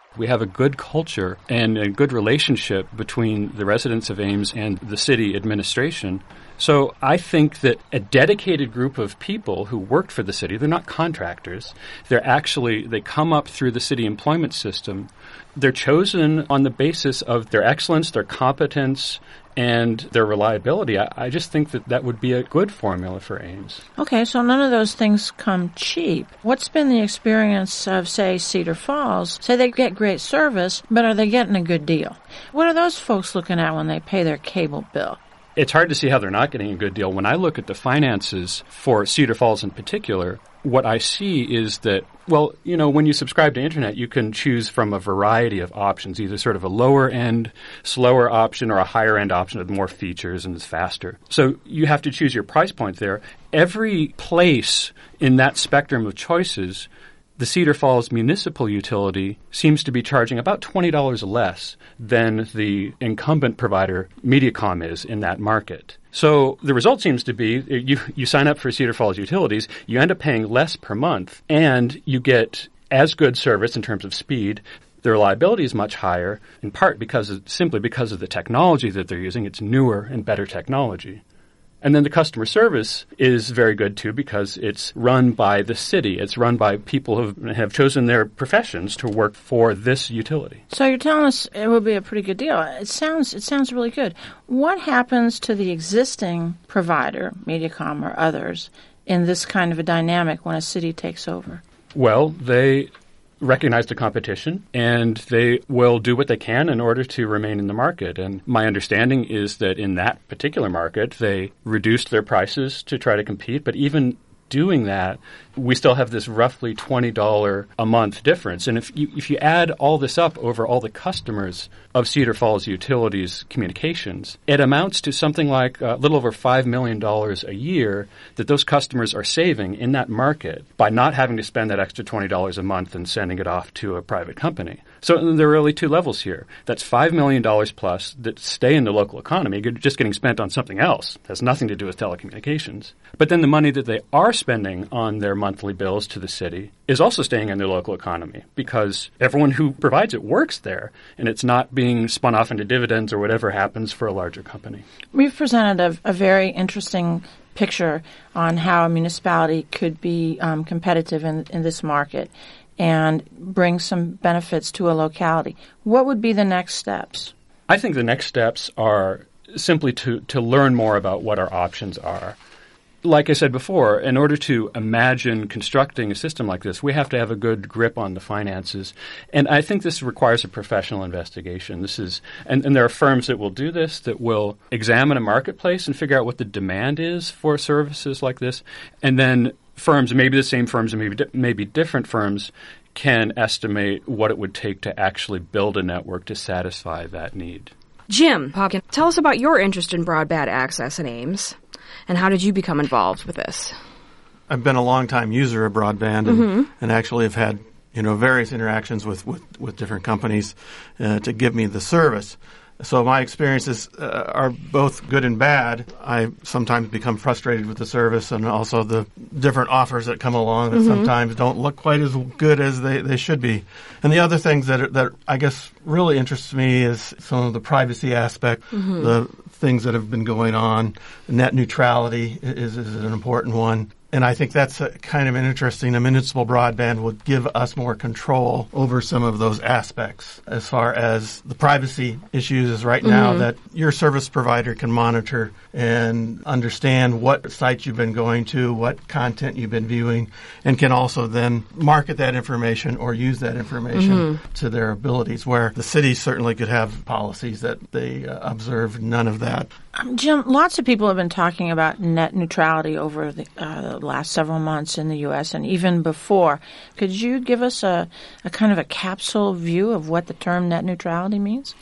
We have a good culture and a good relationship between the residents of Ames and the city administration. So I think that a dedicated group of people who worked for the city, they're not contractors. They're actually, they come up through the city employment system. They're chosen on the basis of their excellence, their competence, and their reliability. I, I just think that that would be a good formula for Ames. Okay, so none of those things come cheap. What's been the experience of, say, Cedar Falls? Say they get great service, but are they getting a good deal? What are those folks looking at when they pay their cable bill? It's hard to see how they're not getting a good deal. When I look at the finances for Cedar Falls in particular, what I see is that, well, you know, when you subscribe to Internet, you can choose from a variety of options, either sort of a lower-end, slower option or a higher-end option with more features and is faster. So you have to choose your price point there. Every place in that spectrum of choices, the Cedar Falls municipal utility seems to be charging about twenty dollars less than the incumbent provider Mediacom is in that market. So the result seems to be you, you sign up for Cedar Falls Utilities, you end up paying less per month, and you get as good service in terms of speed. The reliability is much higher, in part because of, simply because of the technology that they're using. It's newer and better technology. And then the customer service is very good, too, because it's run by the city. It's run by people who have chosen their professions to work for this utility. So you're telling us it would be a pretty good deal. It sounds it sounds really good. What happens to the existing provider, Mediacom or others, in this kind of a dynamic when a city takes over? Well, they recognize the competition, and they will do what they can in order to remain in the market. And my understanding is that in that particular market, they reduced their prices to try to compete. But even doing that, we still have this roughly twenty dollars a month difference. And if you, if you add all this up over all the customers of Cedar Falls Utilities Communications, it amounts to something like a little over five million dollars a year that those customers are saving in that market by not having to spend that extra twenty dollars a month and sending it off to a private company. So there are really two levels here. That's five million dollars plus that stay in the local economy, just getting spent on something else. It has nothing to do with telecommunications. But then the money that they are spending on their monthly bills to the city is also staying in their local economy because everyone who provides it works there, and it's not being spun off into dividends or whatever happens for a larger company. We've presented a, a very interesting picture on how a municipality could be um, competitive in, in this market and bring some benefits to a locality. What would be the next steps? I think the next steps are simply to, to learn more about what our options are. Like I said before, in order to imagine constructing a system like this, we have to have a good grip on the finances. And I think this requires a professional investigation. This is, and, and there are firms that will do this, that will examine a marketplace and figure out what the demand is for services like this. And then firms, maybe the same firms and maybe, di- maybe different firms, can estimate what it would take to actually build a network to satisfy that need. Jim Popkin, tell us about your interest in broadband access in Ames. And how did you become involved with this? I've been a long-time user of broadband and, mm-hmm. and actually have had, you know, various interactions with, with, with different companies uh, to give me the service. So my experiences uh, are both good and bad. I sometimes become frustrated with the service and also the different offers that come along that mm-hmm. sometimes don't look quite as good as they, they should be. And the other things that are, that I guess really interests me is some of the privacy aspect, mm-hmm. the things that have been going on. Net neutrality is, is an important one. And I think that's a, kind of an interesting. A municipal broadband would give us more control over some of those aspects as far as the privacy issues is right now, mm-hmm. that your service provider can monitor and understand what sites you've been going to, what content you've been viewing, and can also then market that information or use that information mm-hmm. to their abilities, where the city certainly could have policies that they uh, observe none of that. Um, Jim, lots of people have been talking about net neutrality over the uh, last several months in the U S and even before. Could you give us a, a kind of a capsule view of what the term net neutrality means?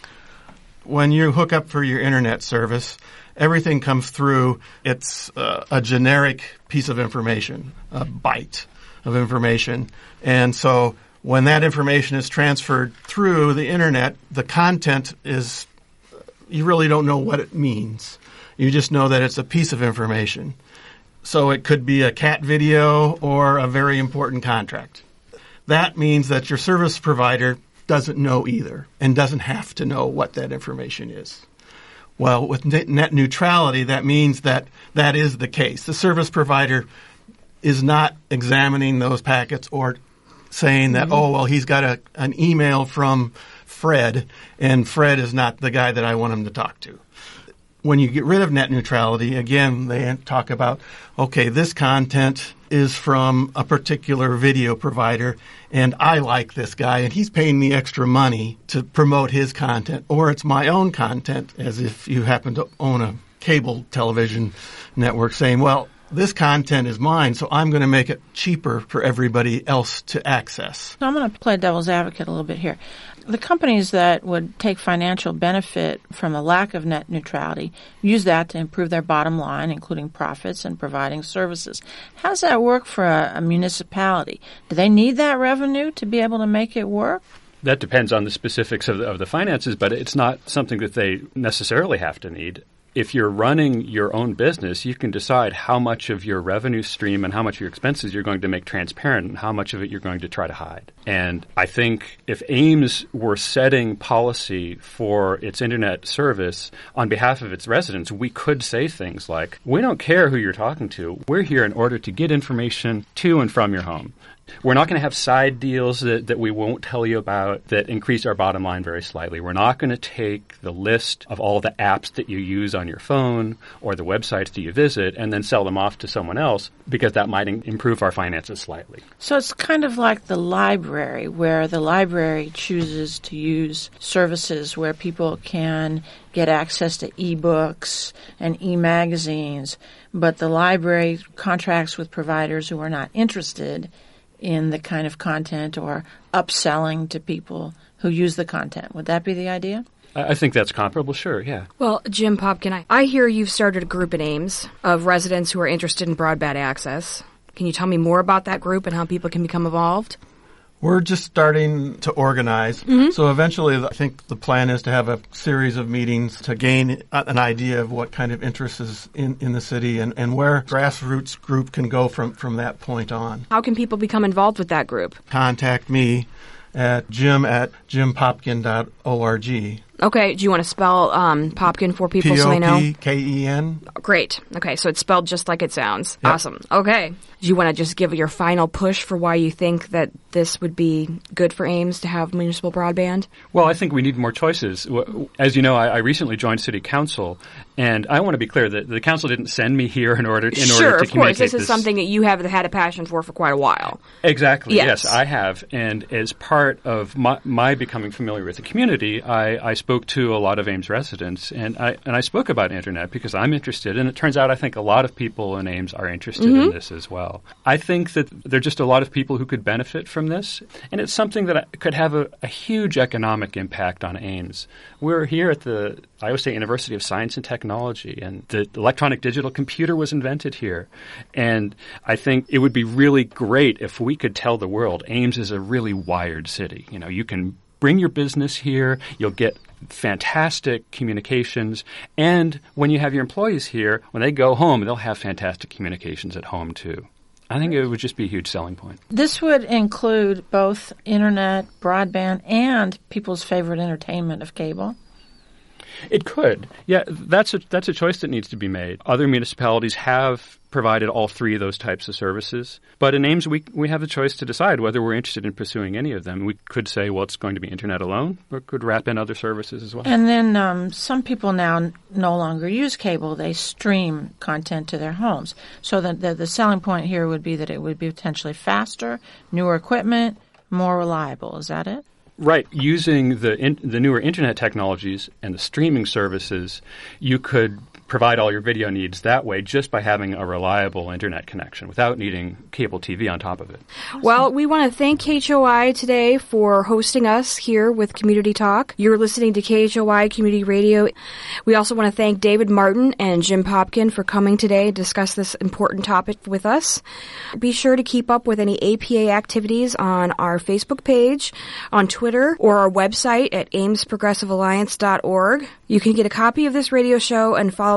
When you hook up for your internet service, everything comes through. It's uh, a generic piece of information, a byte of information. And so when that information is transferred through the internet, the content is, you really don't know what it means. You just know that it's a piece of information. So it could be a cat video or a very important contract. That means that your service provider doesn't know either and doesn't have to know what that information is. Well, with net neutrality, that means that that is the case. The service provider is not examining those packets or saying that, mm-hmm. oh, well, he's got a, an email from Fred, and Fred is not the guy that I want him to talk to. When you get rid of net neutrality, again, they talk about, okay, this content is from a particular video provider, and I like this guy, and he's paying me extra money to promote his content, or it's my own content, as if you happen to own a cable television network, saying, well, this content is mine, so I'm going to make it cheaper for everybody else to access. So I'm going to play devil's advocate a little bit here. The companies that would take financial benefit from a lack of net neutrality use that to improve their bottom line, including profits and providing services. How does that work for a, a municipality? Do they need that revenue to be able to make it work? That depends on the specifics of the, of the finances, but it's not something that they necessarily have to need. If you're running your own business, you can decide how much of your revenue stream and how much of your expenses you're going to make transparent and how much of it you're going to try to hide. And I think if Ames were setting policy for its internet service on behalf of its residents, we could say things like, we don't care who you're talking to. We're here in order to get information to and from your home. We're not going to have side deals that, that we won't tell you about that increase our bottom line very slightly. We're not going to take the list of all the apps that you use on your phone or the websites that you visit and then sell them off to someone else because that might in- improve our finances slightly. So it's kind of like the library, where the library chooses to use services where people can get access to e-books and e-magazines, but the library contracts with providers who are not interested in the kind of content or upselling to people who use the content. Would that be the idea? I think that's comparable, sure, yeah. Well, Jim Popkin, I, I hear you've started a group in Ames of residents who are interested in broadband access. Can you tell me more about that group and how people can become involved? We're just starting to organize. Mm-hmm. So eventually, I think the plan is to have a series of meetings to gain an idea of what kind of interest is in, in the city and, and where grassroots group can go from, from that point on. How can people become involved with that group? Contact me at jim at jim popkin dot org. Okay. Do you want to spell um, Popkin for people so they know? P O P K E N. Great. Okay. So it's spelled just like it sounds. Yep. Awesome. Okay. Do you want to just give your final push for why you think that this would be good for Ames to have municipal broadband? Well, I think we need more choices. As you know, I, I recently joined City Council, and I want to be clear that the council didn't send me here in order, in sure, order to communicate this. Sure, of course. This is something that you have had a passion for for quite a while. Exactly. Yes, yes I have. And as part of my, my becoming familiar with the community, I, I spoke to a lot of Ames residents, and I and I spoke about internet because I'm interested, and it turns out I think a lot of people in Ames are interested mm-hmm. in this as well. I think that there are just a lot of people who could benefit from this, and it's something that could have a, a huge economic impact on Ames. We're here at the Iowa State University of Science and Technology, and the electronic digital computer was invented here. And I think it would be really great if we could tell the world Ames is a really wired city. You know, you can bring your business here, you'll get fantastic communications, and when you have your employees here, when they go home, they'll have fantastic communications at home too. I think it would just be a huge selling point. This would include both internet, broadband, and people's favorite entertainment of cable? It could. Yeah, that's a, that's a choice that needs to be made. Other municipalities have provided all three of those types of services. But in Ames, we we have the choice to decide whether we're interested in pursuing any of them. We could say, well, it's going to be internet alone, or could wrap in other services as well. And then um, some people now n- no longer use cable. They stream content to their homes. So the, the, the selling point here would be that it would be potentially faster, newer equipment, more reliable. Is that it? Right. Using the in, the newer internet technologies and the streaming services, you could provide all your video needs that way just by having a reliable internet connection without needing cable T V on top of it. Well, we want to thank K H O I today for hosting us here with Community Talk. You're listening to K H O I Community Radio. We also want to thank David Martin and Jim Popkin for coming today to discuss this important topic with us. Be sure to keep up with any A P A activities on our Facebook page, on Twitter, or our website at ames progressive alliance dot org. You can get a copy of this radio show and follow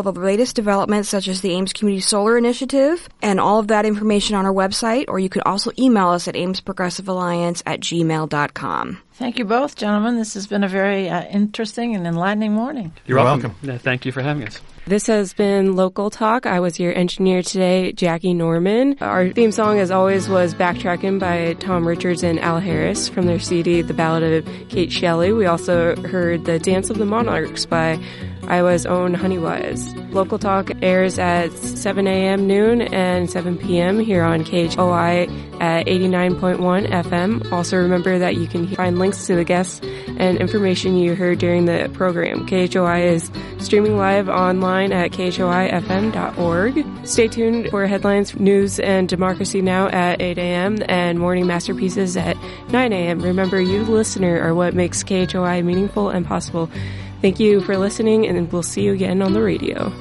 all the latest developments such as the Ames Community Solar Initiative and all of that information on our website, or you could also email us at ames progressive alliance at gmail dot com. Thank you both, gentlemen. This has been a very uh, interesting and enlightening morning. You're, You're welcome. welcome. Thank you for having us. This has been Local Talk. I was your engineer today, Jackie Norman. Our theme song, as always, was Backtrackin' by Tom Richards and Al Harris from their C D, The Ballad of Kate Shelley. We also heard The Dance of the Monarchs by Iowa's own Honeywise. Local Talk airs at seven a.m. noon and seven p.m. here on K H O I at eighty-nine point one F M. Also remember that you can find links to the guests and information you heard during the program. K H O I is streaming live online at k h o i f m dot org. Stay tuned for headlines, news, and Democracy Now! At eight a.m. and Morning Masterpieces at nine a.m. Remember, you, the listener, are what makes K H O I meaningful and possible. Thank you for listening, and we'll see you again on the radio.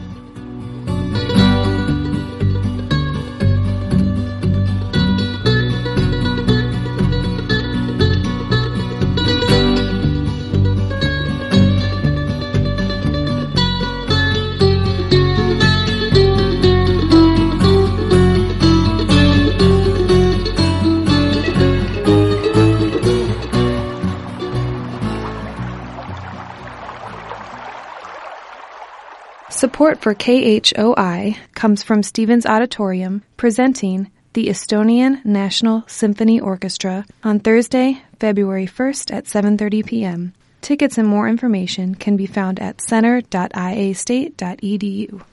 Support for K H O I comes from Stevens Auditorium, presenting the Estonian National Symphony Orchestra on Thursday, February first at seven thirty p.m. Tickets and more information can be found at center dot i a state dot e d u.